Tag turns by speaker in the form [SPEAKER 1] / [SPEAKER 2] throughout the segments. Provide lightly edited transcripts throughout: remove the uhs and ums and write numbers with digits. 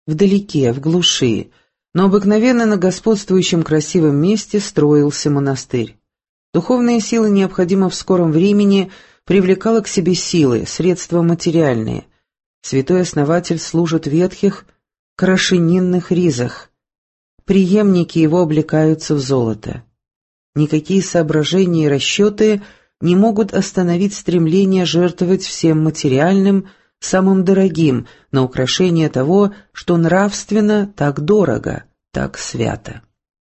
[SPEAKER 1] вдалеке, в глуши, но обыкновенно на господствующем красивом месте строился монастырь. Духовная сила необходима в скором времени привлекала к себе силы, средства материальные. Святой основатель служит в ветхих, крашенинных ризах. Преемники его облекаются в золото. Никакие соображения и расчеты не могут остановить стремление жертвовать всем материальным, самым дорогим, на украшение того, что нравственно так дорого, так свято.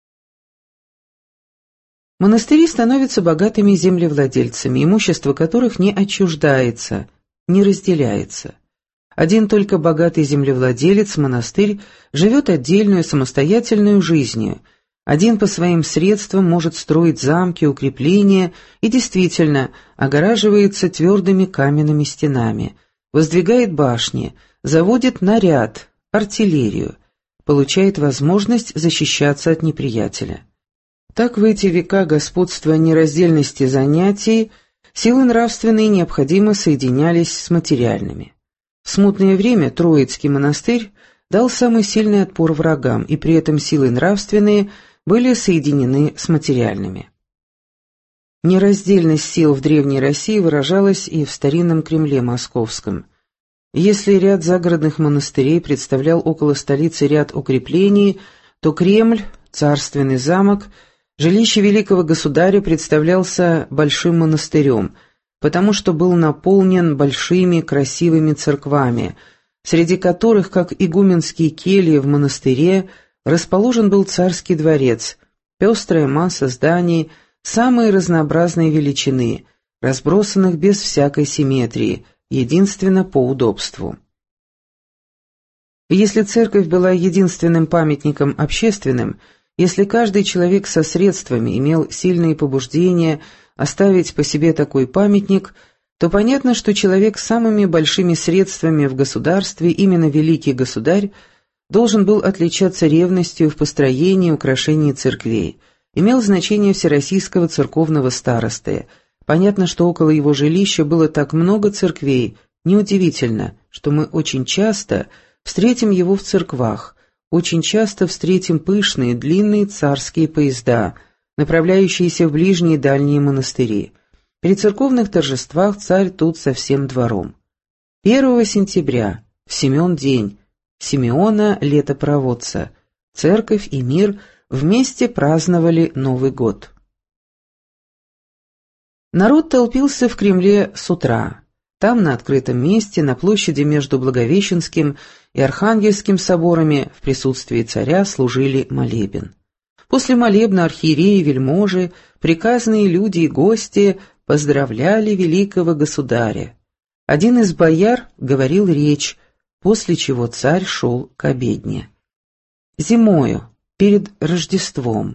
[SPEAKER 1] Монастыри становятся богатыми землевладельцами, имущество которых не отчуждается, не разделяется. Один только богатый землевладелец, монастырь, живет отдельную самостоятельную жизнью. Один по своим средствам может строить замки, укрепления и действительно огораживается твердыми каменными стенами, воздвигает башни, заводит наряд, артиллерию, получает возможность защищаться от неприятеля. Так в эти века господства нераздельности занятий силы нравственные необходимо соединялись с материальными. В смутное время Троицкий монастырь дал самый сильный отпор врагам, и при этом силы нравственные были соединены с материальными. Нераздельность сил в Древней России выражалась и в старинном Кремле Московском. Если ряд загородных монастырей представлял около столицы ряд укреплений, то Кремль, царственный замок, жилище великого государя представлялся большим монастырем, потому что был наполнен большими красивыми церквами, среди которых, как игуменские кельи в монастыре, расположен был царский дворец, пестрая масса зданий, самые разнообразные величины, разбросанных без всякой симметрии, единственно по удобству. Если церковь была единственным памятником общественным, если каждый человек со средствами имел сильные побуждения оставить по себе такой памятник, то понятно, что человек с самыми большими средствами в государстве, именно великий государь, должен был отличаться ревностью в построении и украшении церквей, имел значение всероссийского церковного старосты. Понятно, что около его жилища было так много церквей, неудивительно, что мы очень часто встретим его в церквах, очень часто встретим пышные, длинные царские поезда, направляющиеся в ближние и дальние монастыри. При церковных торжествах царь тут со всем двором. 1 сентября, в Семен день, Симеона летопроводца, церковь и мир вместе праздновали Новый год. Народ толпился в Кремле с утра. Там, на открытом месте, на площади между Благовещенским и Архангельским соборами, в присутствии царя служили молебен. После молебна архиереи, вельможи, приказные люди и гости поздравляли великого государя. Один из бояр говорил речь, после чего царь шел к обедне. Зимою, перед Рождеством,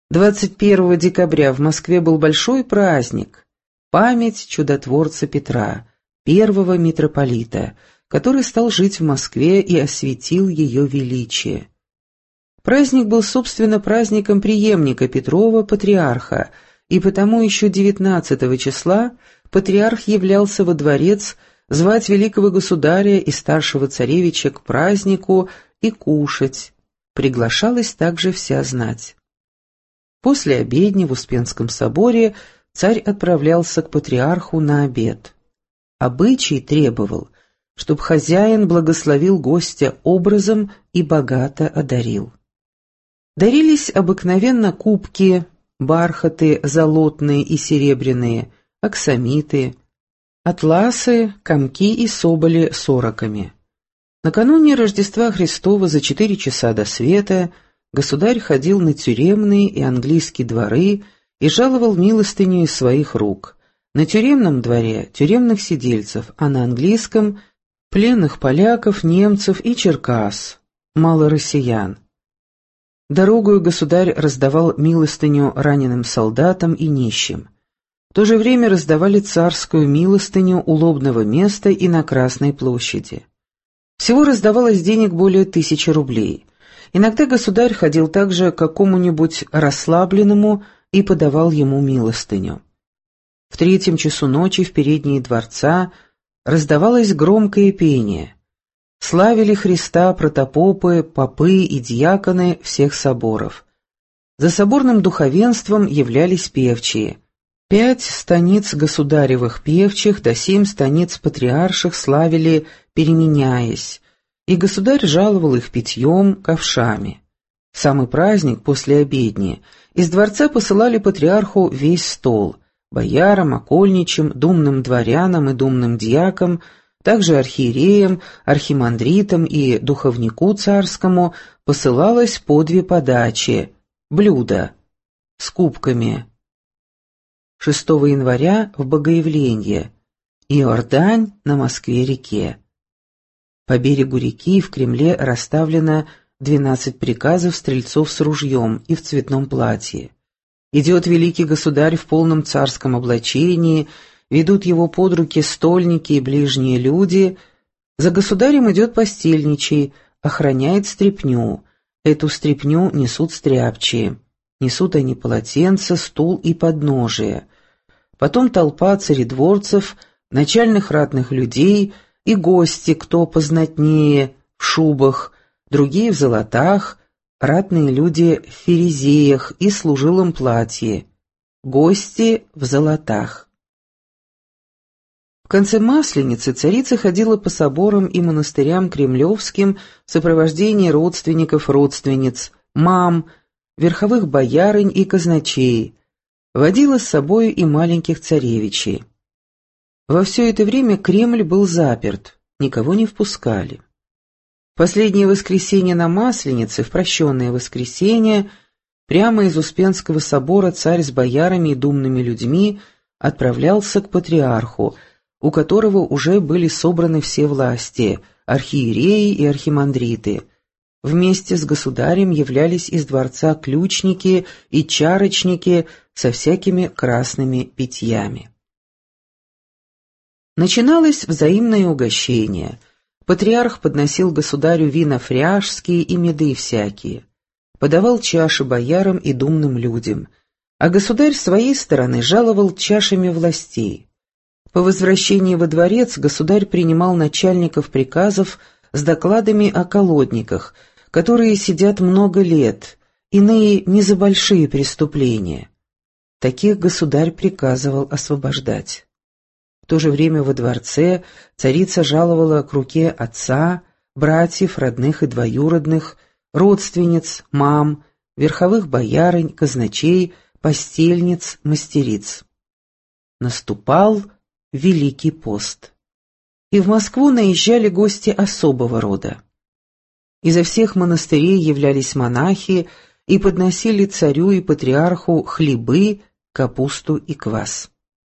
[SPEAKER 1] 21 декабря в Москве был большой праздник – память чудотворца Петра, первого митрополита, который стал жить в Москве и осветил ее величие. Праздник был, собственно, праздником преемника Петрова, патриарха, и потому еще 19 числа патриарх являлся во дворец звать великого государя и старшего царевича к празднику и кушать. Приглашалась также вся знать. После обедни в Успенском соборе царь отправлялся к патриарху на обед. Обычай требовал, чтобы хозяин благословил гостя образом и богато одарил. Дарились обыкновенно кубки, бархаты золотные и серебряные, аксамиты, атласы, комки и соболи с ороками. Накануне Рождества Христова за 4 часа до света государь ходил на тюремные и английские дворы и жаловал милостыню из своих рук. На тюремном дворе тюремных сидельцев, а на английском – пленных поляков, немцев и черкас, мало россиян. Дорогою государь раздавал милостыню раненым солдатам и нищим. В то же время раздавали царскую милостыню у Лобного места и на Красной площади. Всего раздавалось денег более 1000 рублей. Иногда государь ходил также к какому-нибудь расслабленному и подавал ему милостыню. В 3 часу ночи в передней дворца раздавалось громкое пение. Славили Христа протопопы, попы и диаконы всех соборов. За соборным духовенством являлись певчие. 5 станиц государевых певчих да 7 станиц патриарших славили, переменяясь, и государь жаловал их питьем, ковшами. В самый праздник после обедни из дворца посылали патриарху весь стол, боярам, окольничим, думным дворянам и думным дьякам, также архиереям, архимандритам и духовнику царскому посылалось по 2 подачи, блюда, с кубками. 6 января в Богоявленье, Иордань на Москве-реке. По берегу реки в Кремле расставлено 12 приказов стрельцов с ружьем и в цветном платье. Идет великий государь в полном царском облачении, ведут его под руки стольники и ближние люди. За государем идет постельничий, охраняет стряпню. Эту стряпню несут стряпчие. Несут они полотенце, стул и подножие. Потом толпа царедворцев, начальных ратных людей и гости, кто познатнее, в шубах, другие в золотах, ратные люди в ферезеях и служилом платье, гости в золотах. В конце Масленицы царица ходила по соборам и монастырям кремлевским в сопровождении родственников-родственниц, мам, верховых боярынь и казначей, водила с собой и маленьких царевичей. Во все это время Кремль был заперт, никого не впускали. В последнее воскресенье на Масленице, в прощенное воскресенье, прямо из Успенского собора царь с боярами и думными людьми отправлялся к патриарху, у которого уже были собраны все власти, архиереи и архимандриты. Вместе с государем являлись из дворца ключники и чарочники со всякими красными питьями. Начиналось взаимное угощение. Патриарх подносил государю вина фряжские и меды всякие, подавал чаши боярам и думным людям, а государь с своей стороны жаловал чашами властей. По возвращении во дворец государь принимал начальников приказов с докладами о колодниках, которые сидят много лет, иные не за большие преступления. Таких государь приказывал освобождать. В то же время во дворце царица жаловала к руке отца, братьев, родных и двоюродных, родственниц, мам, верховых боярынь, казначей, постельниц, мастериц. Наступал Великий пост. И в Москву наезжали гости особого рода. Изо всех монастырей являлись монахи и подносили царю и патриарху хлебы, капусту и квас.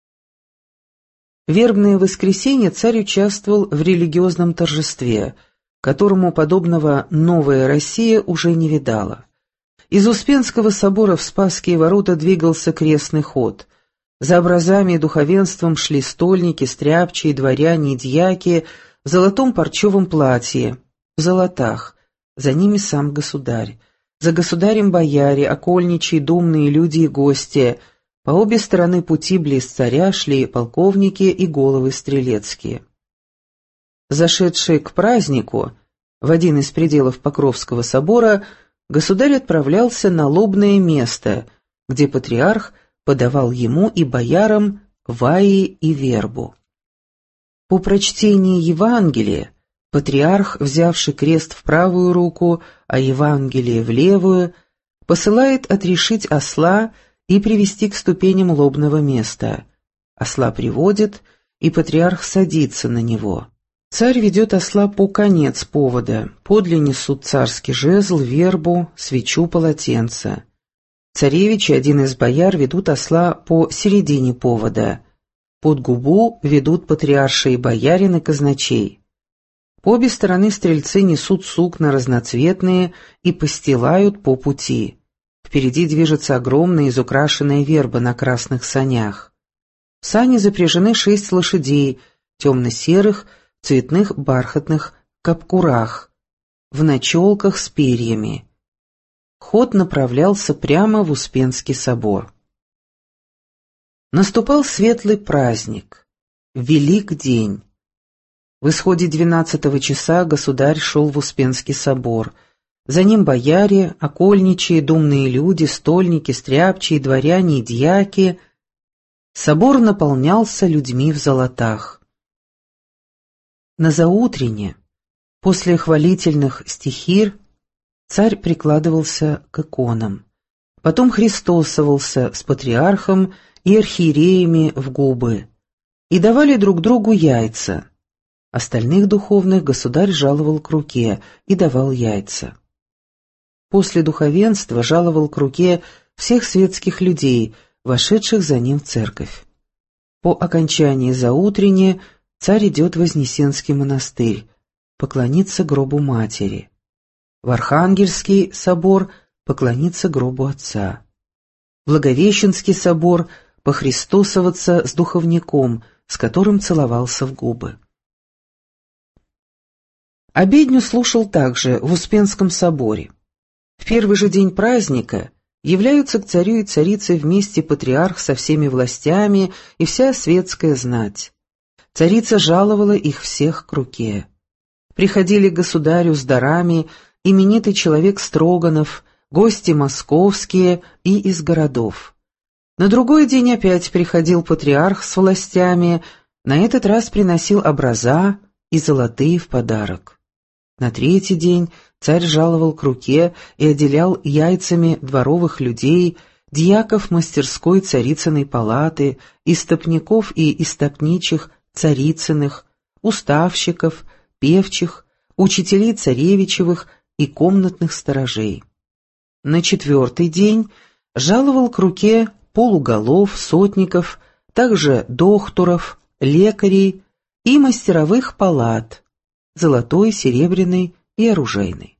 [SPEAKER 1] В вербное воскресенье царь участвовал в религиозном торжестве, которому подобного новая Россия уже не видала. Из Успенского собора в Спасские ворота двигался крестный ход. За образами и духовенством шли стольники, стряпчие, дворяне и дьяки в золотом парчевом платье, в золотах, за ними сам государь, за государем бояре, окольничьи, думные люди и гости. По обе стороны пути близ царя шли полковники и головы стрелецкие. Зашедший к празднику, в один из пределов Покровского собора, государь отправлялся на лобное место, где патриарх подавал ему и боярам ваи и вербу. По прочтении Евангелия патриарх, взявший крест в правую руку, а Евангелие в левую, посылает отрешить осла и привести к ступеням лобного места. Осла приводит, и патриарх садится на него. Царь ведет осла по конец повода, подле несут царский жезл, вербу, свечу, полотенце. Царевич и один из бояр ведут осла по середине повода. Под губу ведут патриарши и боярин и казначей. По обе стороны стрельцы несут сукна разноцветные и постилают по пути. Впереди движется огромная изукрашенная верба на красных санях. В сани запряжены 6 лошадей, темно-серых, цветных бархатных капкурах, в ночелках с перьями. Ход направлялся прямо в Успенский собор. Наступал светлый праздник, Велик день. В исходе 12-го часа государь шел в Успенский собор. За ним бояре, окольничие, думные люди, стольники, стряпчие, дворяне и дьяки. Собор наполнялся людьми в золотах. На заутренне, после хвалительных стихир, царь прикладывался к иконам. Потом христосовался с патриархом и архиереями в губы. И давали друг другу яйца. Остальных духовных государь жаловал к руке и давал яйца. После духовенства жаловал к руке всех светских людей, вошедших за ним в церковь. По окончании заутренне царь идет в Вознесенский монастырь, поклониться гробу матери. В Архангельский собор поклониться гробу отца. В Благовещенский собор похристосоваться с духовником, с которым целовался в губы. Обедню слушал также в Успенском соборе. В первый же день праздника являются к царю и царице вместе патриарх со всеми властями и вся светская знать. Царица жаловала их всех к руке. Приходили к государю с дарами именитый человек Строганов, гости московские и из городов. На другой день опять приходил патриарх с властями, на этот раз приносил образа и золотые в подарок. На третий день царь жаловал к руке и отделял яйцами дворовых людей, дьяков мастерской царицыной палаты, истопников и истопничих царицыных, уставщиков, певчих, учителей царевичевых и комнатных сторожей. На четвертый день жаловал к руке полуголов, сотников, также докторов, лекарей и мастеровых палат, золотой, серебряной и оружейной.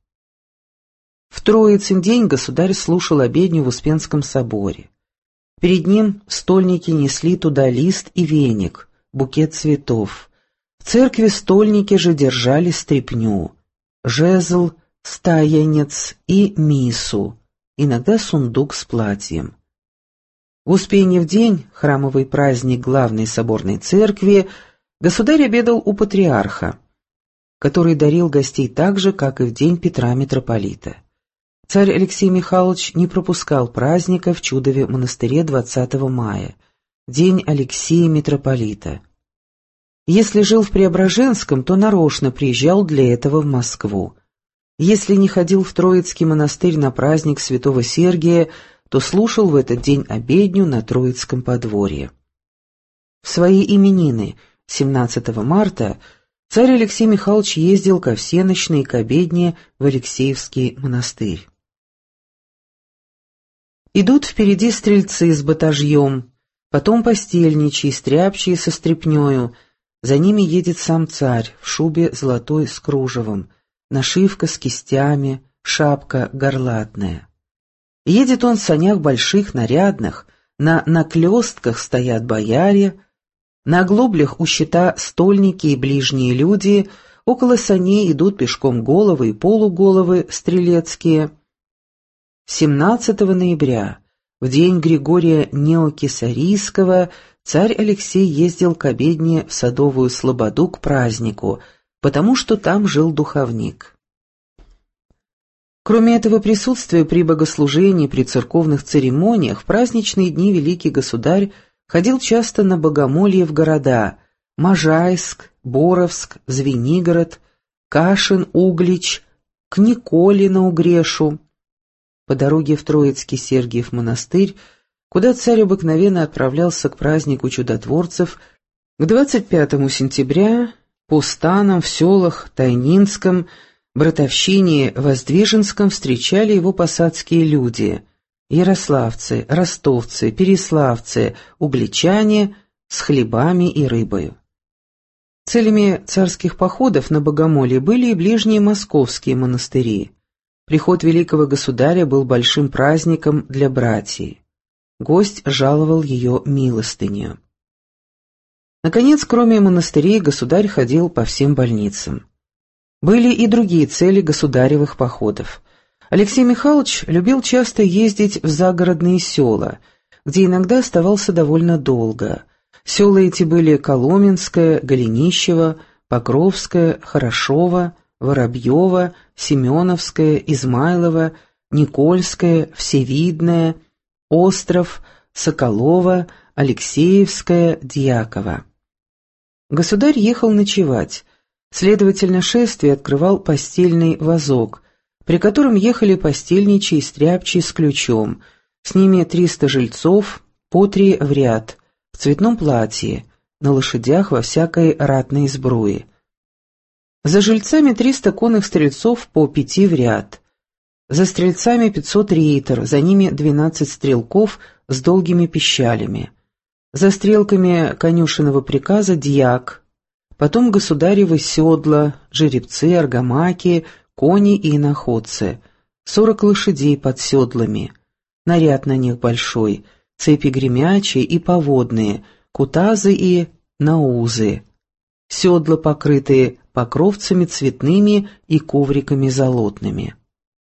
[SPEAKER 1] В Троицын день государь слушал обедню в Успенском соборе. Перед ним стольники несли туда лист и веник, букет цветов. В церкви стольники же держали стряпню, жезл, стаянец и мису, иногда сундук с платьем. В Успеньев день, храмовый праздник главной соборной церкви, государь обедал у патриарха, который дарил гостей так же, как и в день Петра митрополита. Царь Алексей Михайлович не пропускал праздника в Чудове монастыре 20 мая, день Алексея митрополита. Если жил в Преображенском, то нарочно приезжал для этого в Москву. Если не ходил в Троицкий монастырь на праздник святого Сергия, то слушал в этот день обедню на Троицком подворье. В свои именины 17 марта царь Алексей Михайлович ездил ко всенощной и к обедне в Алексеевский монастырь. Идут впереди стрельцы с батажьем, потом постельничьи, стряпчие со стряпнёю, за ними едет сам царь в шубе золотой с кружевом, нашивка с кистями, шапка горлатная. Едет он в санях больших, нарядных, на наклёстках стоят бояре, на оглоблях у щита стольники и ближние люди, около саней идут пешком головы и полуголовы стрелецкие. 17 ноября, в день Григория Неокесарийского, царь Алексей ездил к обедне в Садовую Слободу к празднику, потому что там жил духовник. Кроме этого присутствия при богослужении, при церковных церемониях, в праздничные дни великий государь ходил часто на богомолье в города Можайск, Боровск, Звенигород, Кашин, Углич, к Николе на Угрешу. По дороге в Троицкий Сергиев монастырь, куда царь обыкновенно отправлялся к празднику чудотворцев, к 25 сентября по станам в селах Тайнинском, Братовщине, Воздвиженском встречали его посадские люди – ярославцы, ростовцы, переславцы, угличане с хлебами и рыбою. Целями царских походов на богомолье были и ближние московские монастыри. Приход великого государя был большим праздником для братьев. Гость жаловал ее милостыню. Наконец, кроме монастырей, государь ходил по всем больницам. Были и другие цели государевых походов. Алексей Михайлович любил часто ездить в загородные села, где иногда оставался довольно долго. Села эти были Коломенское, Голенищево, Покровская, Хорошова, Воробьева, Семеновская, Измайлова, Никольская, Всевидная, Остров, Соколова, Алексеевская, Дьякова. Государь ехал ночевать, следовательно, шествие открывал постельный вазок, при котором ехали постельничий и стряпчий с ключом, с ними 300 жильцов, по 3 в ряд, в цветном платье, на лошадях во всякой ратной сбруе. За жильцами 300 конных стрельцов по 5 в ряд. За стрельцами 500 рейтер, за ними 12 стрелков с долгими пищалями. За стрелками конюшенного приказа дьяк, потом государевы седла, жеребцы, аргамаки, кони и иноходцы, 40 лошадей под седлами, наряд на них большой, цепи гремячие и поводные, кутазы и наузы, седла, покрытые покровцами цветными и ковриками золотными.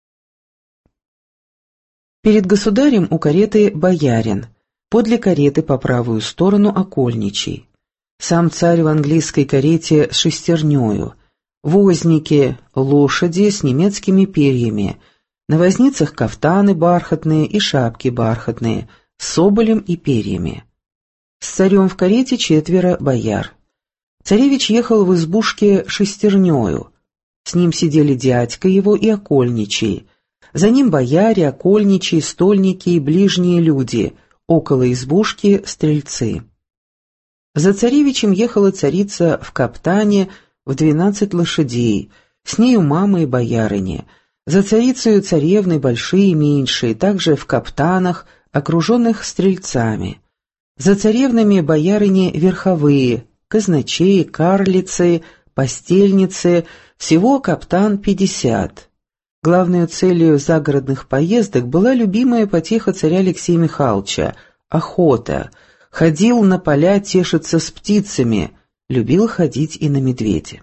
[SPEAKER 1] Перед государем у кареты боярин, подле кареты по правую сторону окольничий. Сам царь в английской карете с шестернёю, возники, лошади с немецкими перьями, на возницах кафтаны бархатные и шапки бархатные, с соболем и перьями. С царем в карете 4 бояр. Царевич ехал в избушке шестернёю. С ним сидели дядька его и окольничий. За ним бояре, окольничий, стольники и ближние люди, около избушки стрельцы. За царевичем ехала царица в каптане в 12 лошадей, с нею мама и боярыни. За царицею царевны большие и меньшие, также в каптанах, окруженных стрельцами. За царевнами боярыни верховые, казначеи, карлицы, постельницы, всего каптан 50. Главной целью загородных поездок была любимая потеха царя Алексея Михайловича – охота. Ходил на поля тешиться с птицами, любил ходить и на медведя.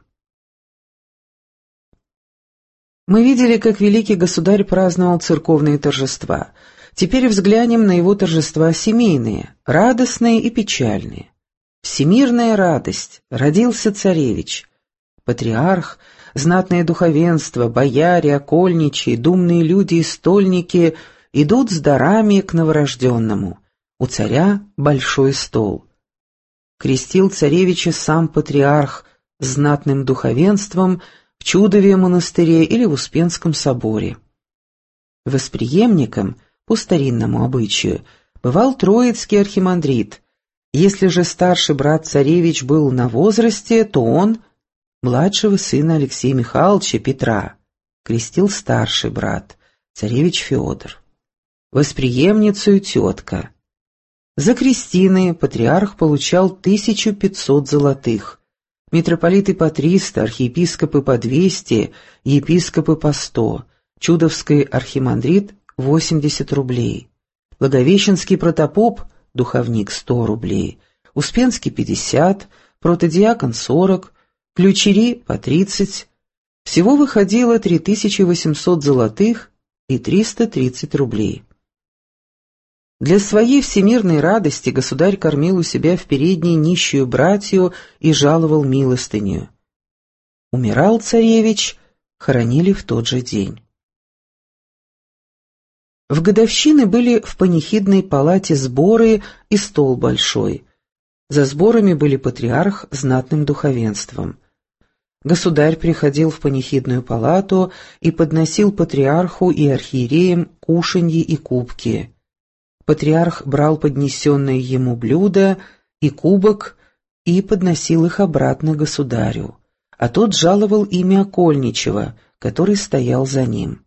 [SPEAKER 1] Мы видели, как великий государь праздновал церковные торжества. Теперь взглянем на его торжества семейные, радостные и печальные. Всемирная радость, родился царевич. Патриарх, знатное духовенство, бояре, окольничьи, думные люди и стольники идут с дарами к новорожденному. У царя большой стол. Крестил царевича сам патриарх с знатным духовенством в Чудове монастыре или в Успенском соборе. Восприемником, по старинному обычаю, бывал Троицкий архимандрит. Если же старший брат царевич был на возрасте, то он, младшего сына Алексея Михайловича Петра, крестил старший брат, царевич Федор. Восприемницу тетка. За крестины патриарх получал 1500 золотых, митрополиты по 300, архиепископы по 200, епископы по 100, чудовский архимандрит 80 рублей, благовещенский протопоп, духовник 100 рублей, успенский 50, протодиакон 40, ключери по 30. Всего выходило 3800 золотых и 330 рублей. Для своей всемирной радости государь кормил у себя в передней нищую братью и жаловал милостыню. Умирал царевич, хоронили в тот же день. В годовщины были в панихидной палате сборы и стол большой. За сборами были патриарх с знатным духовенством. Государь приходил в панихидную палату и подносил патриарху и архиереям кушанье и кубки. Патриарх брал поднесенное ему блюдо и кубок и подносил их обратно государю, а тот жаловал имя окольничего, который стоял за ним.